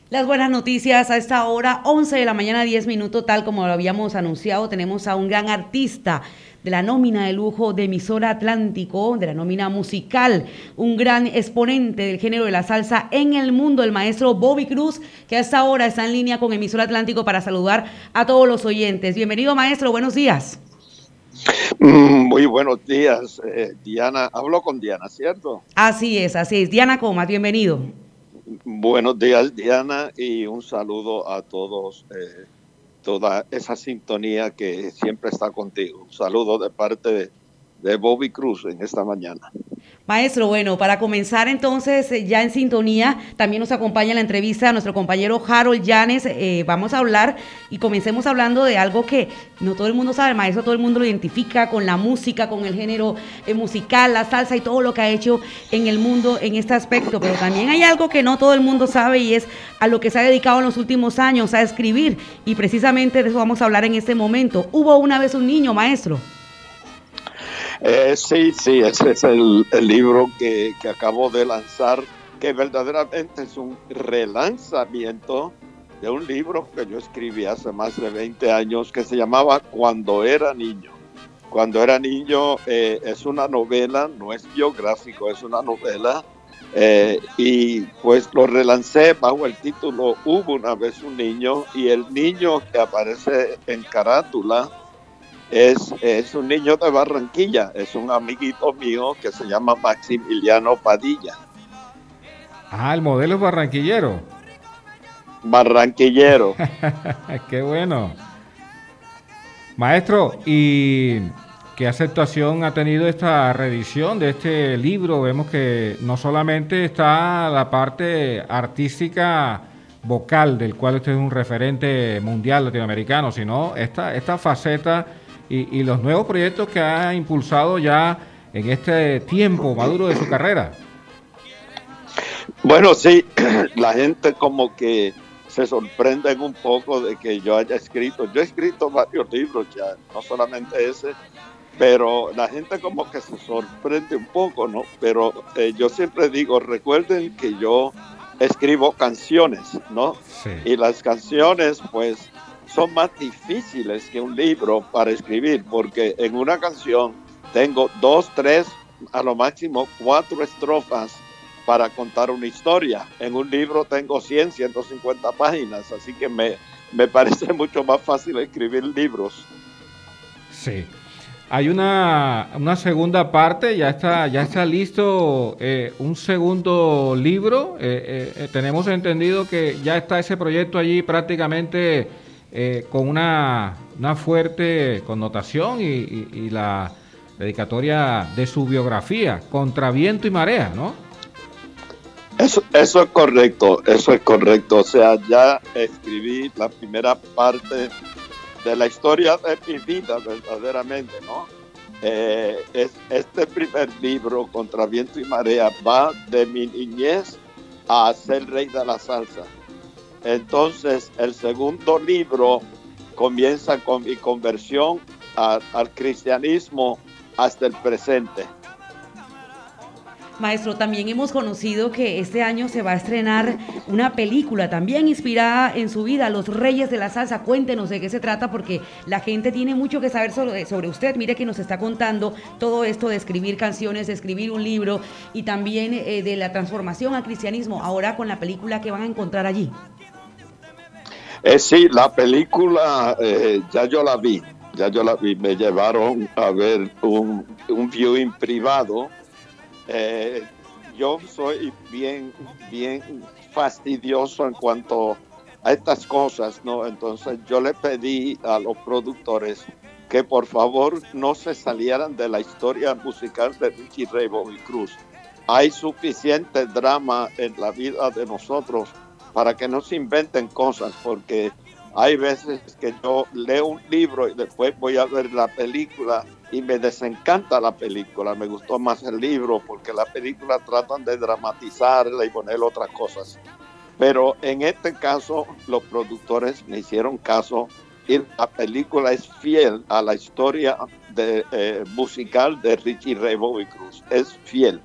Las buenas noticias a esta hora, 11 de la mañana, 10 minutos, tal como lo habíamos anunciado, tenemos a un gran artista de la nómina de lujo de emisora Atlántico, de la nómina musical, un gran exponente del género de la salsa en el mundo, el maestro Bobby Cruz, que a esta hora está en línea con emisora Atlántico para saludar a todos los oyentes. Bienvenido, maestro, buenos días. Muy buenos días, Diana. Hablo con Diana, ¿cierto? Así es. Diana Comas, bienvenido. Buenos días, Diana, y un saludo a todos, toda esa sintonía que siempre está contigo. Un saludo de parte de Bobby Cruz en esta mañana. Maestro, bueno, para comenzar entonces, ya en sintonía, también nos acompaña en la entrevista nuestro compañero Harold Llanes. Vamos a hablar y comencemos hablando de algo que no todo el mundo sabe, maestro, todo el mundo lo identifica con la música, con el género musical, la salsa y todo lo que ha hecho en el mundo en este aspecto, pero también hay algo que no todo el mundo sabe y es a lo que se ha dedicado en los últimos años, a escribir, y precisamente de eso vamos a hablar en este momento. Hubo una vez un niño, maestro. Sí, ese es el libro que acabo de lanzar, que verdaderamente es un relanzamiento de un libro que yo escribí hace más de 20 años que se llamaba Cuando era niño. Cuando era niño es una novela, no es biográfico, es una novela. Y pues lo relancé bajo el título Hubo una vez un niño, y el niño que aparece en carátula es un niño de Barranquilla, es un amiguito mío que se llama Maximiliano Padilla. Ah, el modelo es barranquillero. Barranquillero. Qué bueno. Maestro, ¿y qué aceptación ha tenido esta reedición de este libro? Vemos que no solamente está la parte artística vocal, del cual usted es un referente mundial latinoamericano, sino esta faceta y los nuevos proyectos que ha impulsado ya en este tiempo maduro de su carrera. Bueno, sí, la gente como que se sorprenden un poco de que yo haya escrito. Yo he escrito varios libros ya, no solamente ese, pero la gente como que se sorprende un poco, ¿no? Pero yo siempre digo, recuerden que yo escribo canciones, ¿no? Sí. Y las canciones, pues, son más difíciles que un libro para escribir, porque en una canción tengo dos, tres, a lo máximo cuatro estrofas para contar una historia. En un libro tengo 100, 150 páginas, así que me parece mucho más fácil escribir libros. Sí. Hay una segunda parte, ya está listo un segundo libro. Tenemos entendido que ya está ese proyecto allí prácticamente con una fuerte connotación y la dedicatoria de su biografía, Contra Viento y Marea, ¿no? Eso es correcto, eso es correcto. O sea, ya escribí la primera parte de la historia de mi vida, verdaderamente, ¿no? Este primer libro, Contra Viento y Marea, va de mi niñez a ser rey de la salsa. Entonces, el segundo libro comienza con mi conversión al cristianismo hasta el presente. Maestro, también hemos conocido que este año se va a estrenar una película también inspirada en su vida, Los Reyes de la Salsa. Cuéntenos de qué se trata, porque la gente tiene mucho que saber sobre usted. Mire que nos está contando todo esto de escribir canciones, de escribir un libro y también de la transformación al cristianismo, ahora con la película que van a encontrar allí. Sí, la película ya yo la vi, me llevaron a ver un viewing privado. Eh, yo soy bien fastidioso en cuanto a estas cosas, ¿no? Entonces yo le pedí a los productores que por favor no se salieran de la historia musical de Richie Ray Bobby Cruz. Hay suficiente drama en la vida de nosotros para que no se inventen cosas, porque hay veces que yo leo un libro y después voy a ver la película y me desencanta la película. Me gustó más el libro porque la película tratan de dramatizarla y poner otras cosas. Pero en este caso los productores me hicieron caso y la película es fiel a la historia musical de Richie Ray Bobby Cruz. Es fiel.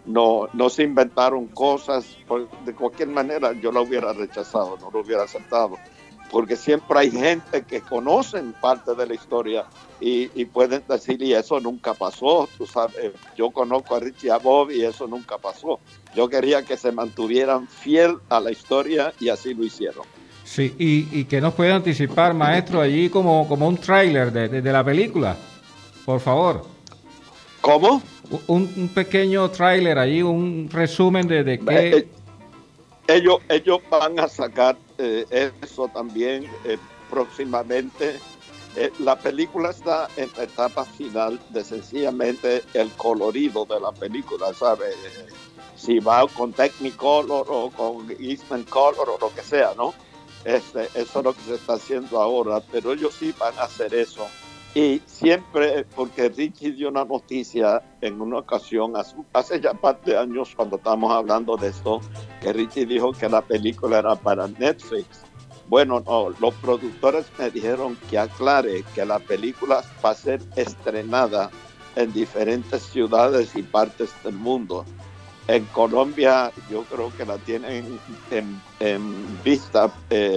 no se inventaron cosas. De cualquier manera yo lo hubiera rechazado, no lo hubiera aceptado, porque siempre hay gente que conocen parte de la historia y pueden decir, y eso nunca pasó, tú sabes, yo conozco a Richie y a Bob y eso nunca pasó. Yo quería que se mantuvieran fiel a la historia y así lo hicieron. Sí, y que nos puede anticipar, maestro, allí como un tráiler de la película, por favor. ¿Cómo? Un pequeño tráiler allí, un resumen de qué... Ellos van a sacar eso también próximamente. La película está en la etapa final de sencillamente el colorido de la película, ¿sabes? Si va con Technicolor o con Eastman Color o lo que sea, ¿no? Eso es lo que se está haciendo ahora, pero ellos sí van a hacer eso. Y siempre, porque Richie dio una noticia en una ocasión, hace ya parte de años cuando estábamos hablando de esto, que Richie dijo que la película era para Netflix. Bueno, no, los productores me dijeron que aclare que la película va a ser estrenada en diferentes ciudades y partes del mundo. En Colombia yo creo que la tienen en vista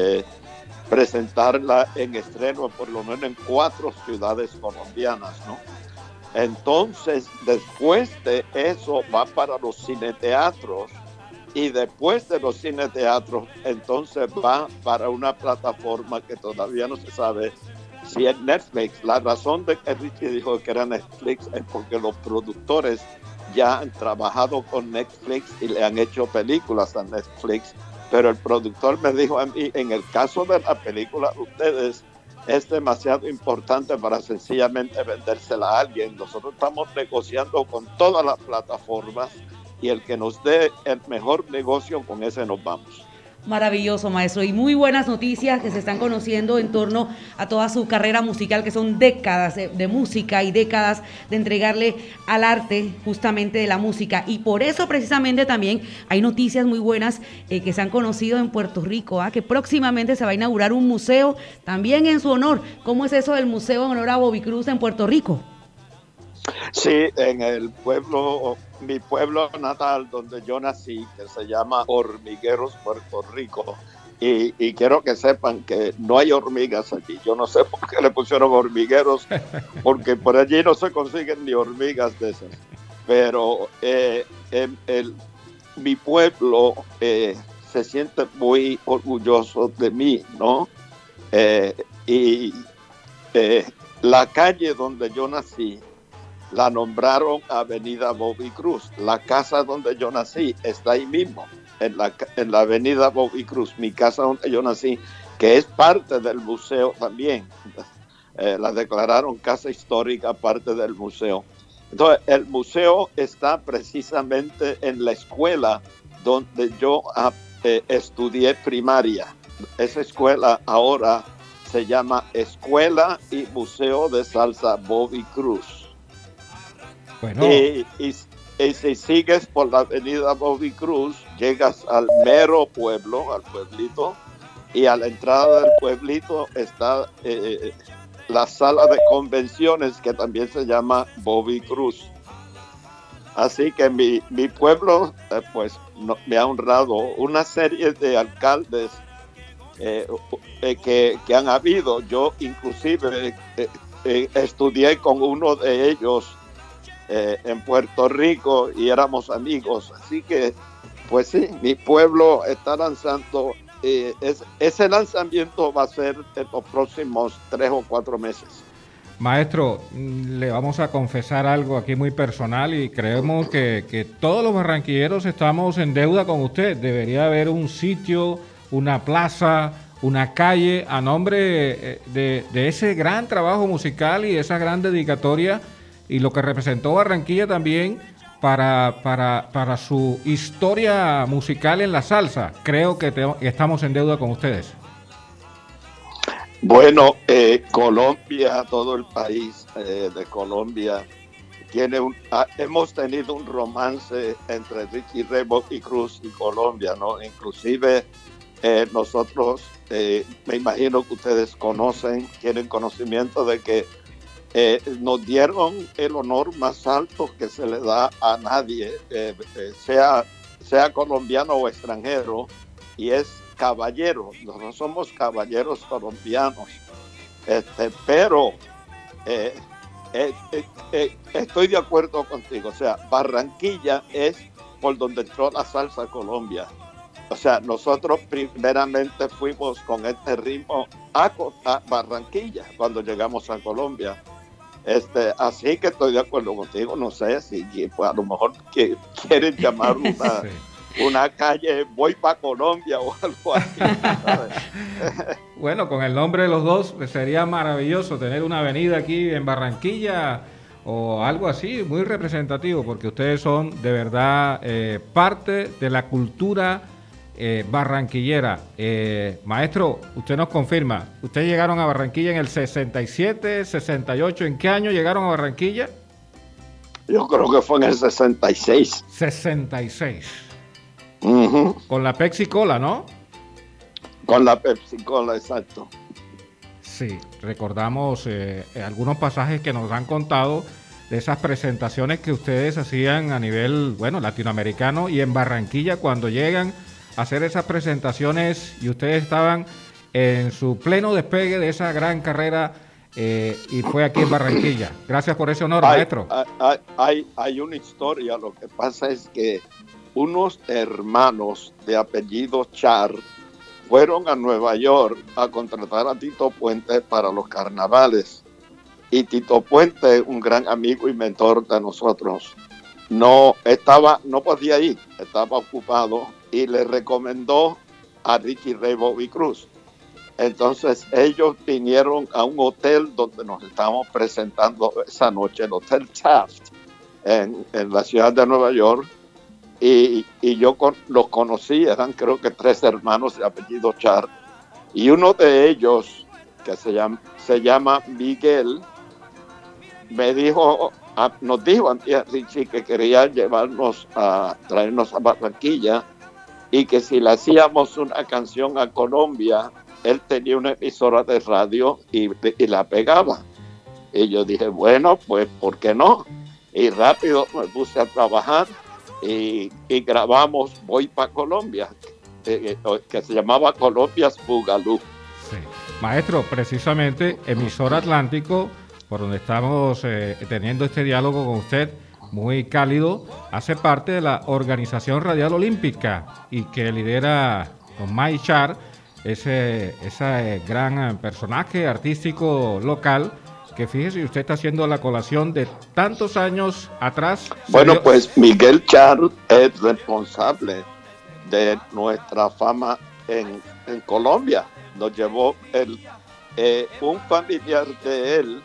presentarla en estreno por lo menos en 4 ciudades colombianas, ¿no? Entonces, después de eso va para los cineteatros y después de los cineteatros, entonces va para una plataforma que todavía no se sabe si es Netflix. La razón de que Richie dijo que era Netflix es porque los productores ya han trabajado con Netflix y le han hecho películas a Netflix, pero el productor me dijo a mí, en el caso de la película de ustedes, es demasiado importante para sencillamente vendérsela a alguien. Nosotros estamos negociando con todas las plataformas y el que nos dé el mejor negocio, con ese nos vamos. Maravilloso, maestro, y muy buenas noticias que se están conociendo en torno a toda su carrera musical, que son décadas de música y décadas de entregarle al arte justamente de la música, y por eso precisamente también hay noticias muy buenas que se han conocido en Puerto Rico, que próximamente se va a inaugurar un museo también en su honor. ¿Cómo es eso del museo en honor a Bobby Cruz en Puerto Rico? Sí, en el pueblo, mi pueblo natal donde yo nací, que se llama Hormigueros, Puerto Rico, y quiero que sepan que no hay hormigas aquí. Yo no sé por qué le pusieron hormigueros, porque por allí no se consiguen ni hormigas de esas. Pero mi pueblo se siente muy orgulloso de mí, ¿no? Y la calle donde yo nací la nombraron Avenida Bobby Cruz. La casa donde yo nací está ahí mismo, en la Avenida Bobby Cruz. Mi casa donde yo nací, que es parte del museo también. La declararon casa histórica, parte del museo. Entonces, el museo está precisamente en la escuela donde yo estudié primaria. Esa escuela ahora se llama Escuela y Museo de Salsa Bobby Cruz. Bueno. Y si sigues por la avenida Bobby Cruz, llegas al mero pueblo, al pueblito, y a la entrada del pueblito está la sala de convenciones, que también se llama Bobby Cruz. Así que mi pueblo pues me ha honrado. Una serie de alcaldes que han habido. Yo inclusive estudié con uno de ellos en Puerto Rico y éramos amigos. Así que, pues sí, mi pueblo está lanzando. Ese lanzamiento va a ser en los próximos 3 o 4 meses. Maestro, le vamos a confesar algo aquí muy personal y creemos que todos los barranquilleros estamos en deuda con usted. Debería haber un sitio, una plaza, una calle a nombre de ese gran trabajo musical y esa gran dedicatoria y lo que representó Barranquilla también para su historia musical en la salsa. Creo que estamos en deuda con ustedes. Bueno, Colombia, todo el país de Colombia hemos tenido un romance entre Richie Ray, Bobby Cruz y Colombia, ¿no? Inclusive nosotros, me imagino que ustedes tienen conocimiento de que nos dieron el honor más alto que se le da a nadie, sea colombiano o extranjero, y es caballero. Nosotros somos caballeros colombianos, pero estoy de acuerdo contigo. O sea, Barranquilla es por donde entró la salsa a Colombia. O sea, nosotros primeramente fuimos con este ritmo a Barranquilla cuando llegamos a Colombia. Así que estoy de acuerdo contigo. No sé si pues, a lo mejor quieren llamar una calle Voy para Colombia o algo así, ¿sabes? Bueno, con el nombre de los dos sería maravilloso tener una avenida aquí en Barranquilla o algo así, muy representativo, porque ustedes son de verdad parte de la cultura barranquillera. Maestro, usted nos confirma, ¿ustedes llegaron a Barranquilla en el 67, 68? ¿En qué año llegaron a Barranquilla? Yo creo que fue en el 66. 66. Uh-huh. Con la Pepsi Cola, ¿no? Con la Pepsi Cola, exacto. Sí, recordamos algunos pasajes que nos han contado de esas presentaciones que ustedes hacían a nivel, bueno, latinoamericano, y en Barranquilla cuando llegan a hacer esas presentaciones y ustedes estaban en su pleno despegue de esa gran carrera y fue aquí en Barranquilla. Gracias por ese honor, maestro. Hay una historia. Lo que pasa es que unos hermanos de apellido Char fueron a Nueva York a contratar a Tito Puente para los carnavales. Y Tito Puente, un gran amigo y mentor de nosotros, no podía ir, estaba ocupado, y le recomendó a Ricky Ray Bobby Cruz. Entonces ellos vinieron a un hotel donde nos estábamos presentando esa noche, el Hotel Taft, en la ciudad de Nueva York, y yo los conocí. Eran creo que 3 hermanos de apellido Char, y uno de ellos, que se llama Miguel, nos dijo a Richie que quería traernos a Barranquilla, y que si le hacíamos una canción a Colombia, él tenía una emisora de radio y la pegaba. Y yo dije, bueno, pues, ¿por qué no? Y rápido me puse a trabajar y grabamos Voy para Colombia, que se llamaba Colombia's Boogaloo. Sí. Maestro, precisamente Emisora Atlántico, por donde estamos teniendo este diálogo con usted, muy cálido, hace parte de la Organización Radial Olímpica y que lidera con May Char, ese gran personaje artístico local, que fíjese, usted está haciendo la colación de tantos años atrás. Bueno, pues Miguel Char es responsable de nuestra fama en Colombia. Nos llevó un familiar de él,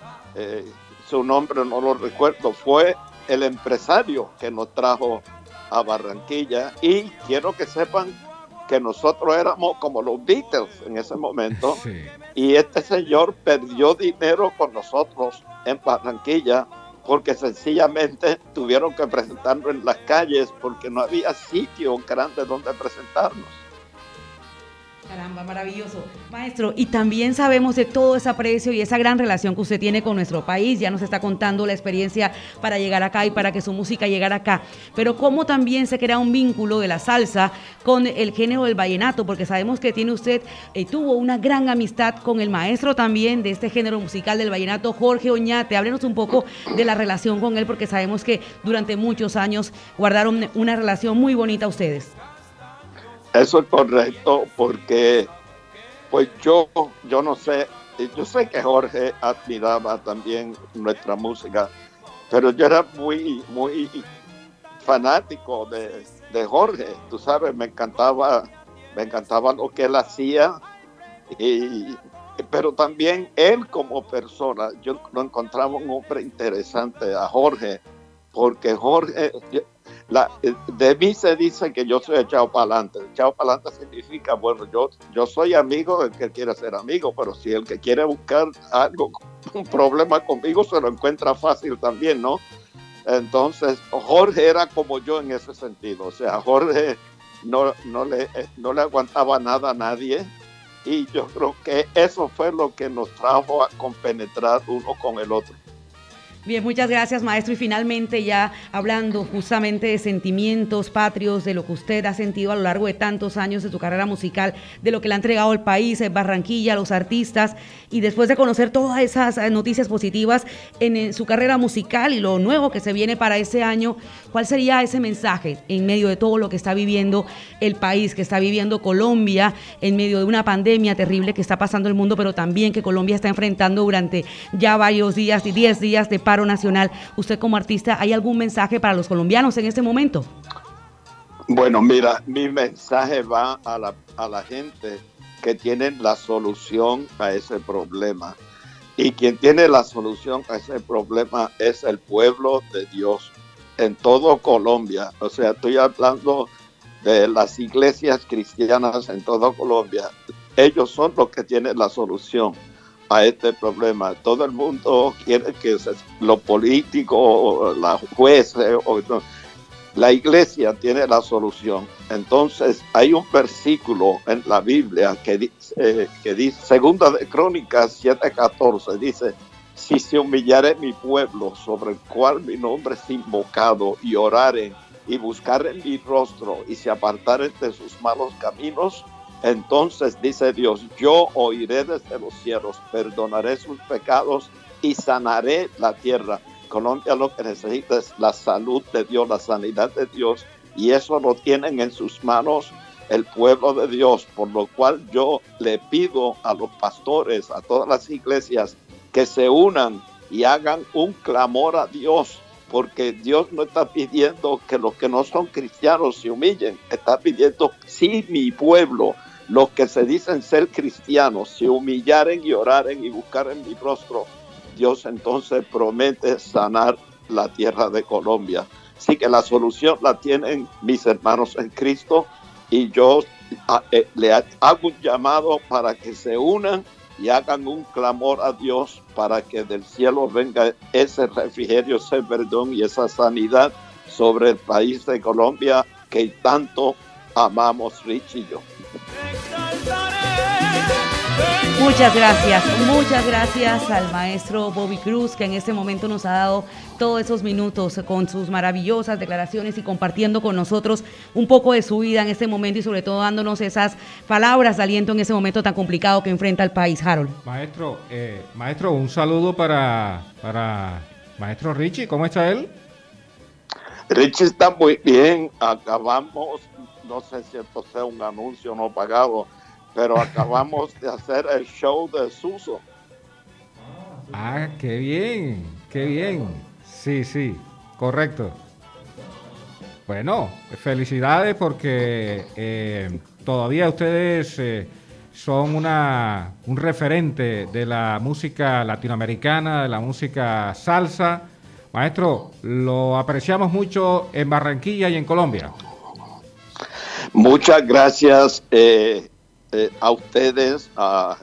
su nombre no lo recuerdo, fue el empresario que nos trajo a Barranquilla, y quiero que sepan que nosotros éramos como los Beatles en ese momento. Sí. Y este señor perdió dinero con nosotros en Barranquilla porque sencillamente tuvieron que presentarlo en las calles porque no había sitio grande donde presentarnos. Caramba, maravilloso. Maestro, y también sabemos de todo ese aprecio y esa gran relación que usted tiene con nuestro país. Ya nos está contando la experiencia para llegar acá y para que su música llegara acá. Pero cómo también se crea un vínculo de la salsa con el género del vallenato, porque sabemos que tuvo una gran amistad con el maestro también de este género musical del vallenato, Jorge Oñate. Háblenos un poco de la relación con él, porque sabemos que durante muchos años guardaron una relación muy bonita ustedes. Eso es correcto, porque pues yo no sé, yo sé que Jorge admiraba también nuestra música, pero yo era muy, muy fanático de Jorge. Tú sabes, me encantaba lo que él hacía, pero también él como persona. Yo lo encontraba un hombre interesante a Jorge, porque Jorge... de mí se dice que yo soy echado para adelante. Echado para adelante significa, bueno, yo soy amigo del que quiere ser amigo, pero si el que quiere buscar un problema conmigo, se lo encuentra fácil también, ¿no? Entonces, Jorge era como yo en ese sentido. O sea, Jorge no le aguantaba nada a nadie, y yo creo que eso fue lo que nos trajo a compenetrar uno con el otro. Bien, muchas gracias, maestro. Y finalmente, ya hablando justamente de sentimientos patrios, de lo que usted ha sentido a lo largo de tantos años de su carrera musical, de lo que le ha entregado el país, Barranquilla, los artistas, y después de conocer todas esas noticias positivas en su carrera musical y lo nuevo que se viene para ese año, ¿cuál sería ese mensaje en medio de todo lo que está viviendo el país, que está viviendo Colombia, en medio de una pandemia terrible que está pasando el mundo, pero también que Colombia está enfrentando durante ya varios días y 10 días de paro nacional? Usted como artista, ¿hay algún mensaje para los colombianos en este momento? Bueno, mira, mi mensaje va a la gente que tiene la solución a ese problema. Y quien tiene la solución a ese problema es el pueblo de Dios en todo Colombia. O sea, estoy hablando de las iglesias cristianas en todo Colombia. Ellos son los que tienen la solución a este problema. Todo el mundo quiere que los políticos, los jueces, la iglesia tiene la solución. Entonces hay un versículo en la Biblia que dice, segunda de Crónicas 7:14, dice: si se humillare mi pueblo, sobre el cual mi nombre es invocado, y oraren y buscaren mi rostro, y se apartaren de sus malos caminos, entonces dice Dios, yo oiré desde los cielos, perdonaré sus pecados y sanaré la tierra. Colombia lo que necesita es la salud de Dios, la sanidad de Dios, y eso lo tienen en sus manos el pueblo de Dios, por lo cual yo le pido a los pastores, a todas las iglesias, que se unan y hagan un clamor a Dios, porque Dios no está pidiendo que los que no son cristianos se humillen, está pidiendo, si mi pueblo, los que se dicen ser cristianos, se humillaren y oraren y buscaren mi rostro, Dios entonces promete sanar la tierra de Colombia. Así que la solución la tienen mis hermanos en Cristo, y yo le hago un llamado para que se unan y hagan un clamor a Dios para que del cielo venga ese refrigerio, ese perdón y esa sanidad sobre el país de Colombia que tanto amamos, Rich y yo. Muchas gracias al maestro Bobby Cruz, que en este momento nos ha dado todos esos minutos con sus maravillosas declaraciones y compartiendo con nosotros un poco de su vida en este momento, y sobre todo dándonos esas palabras de aliento en ese momento tan complicado que enfrenta el país. Harold. Maestro, un saludo para maestro Richie, ¿cómo está él? Richie está muy bien, acabamos, no sé si esto sea un anuncio no pagado, pero acabamos de hacer el show de Suso. Ah, qué bien. Sí, correcto. Bueno, felicidades porque todavía ustedes son un referente de la música latinoamericana, de la música salsa. Maestro, lo apreciamos mucho en Barranquilla y en Colombia. Muchas gracias a ustedes, a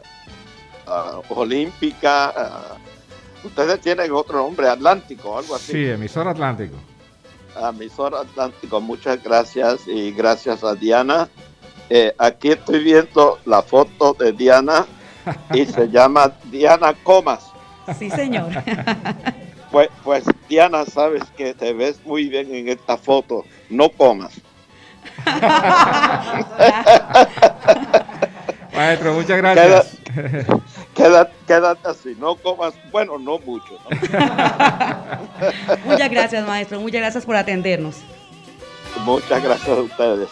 Olímpica. Ustedes tienen otro nombre, Atlántico, algo así. Sí, emisora Atlántico. Emisora Atlántico, muchas gracias, y gracias a Diana. Aquí estoy viendo la foto de Diana y se llama Diana Comas. Sí, señor. Pues Diana, sabes que te ves muy bien en esta foto, no comas. Maestro, muchas gracias. Quédate así, no comas, bueno, no mucho, ¿no? Muchas gracias, maestro, muchas gracias por atendernos. Muchas gracias a ustedes.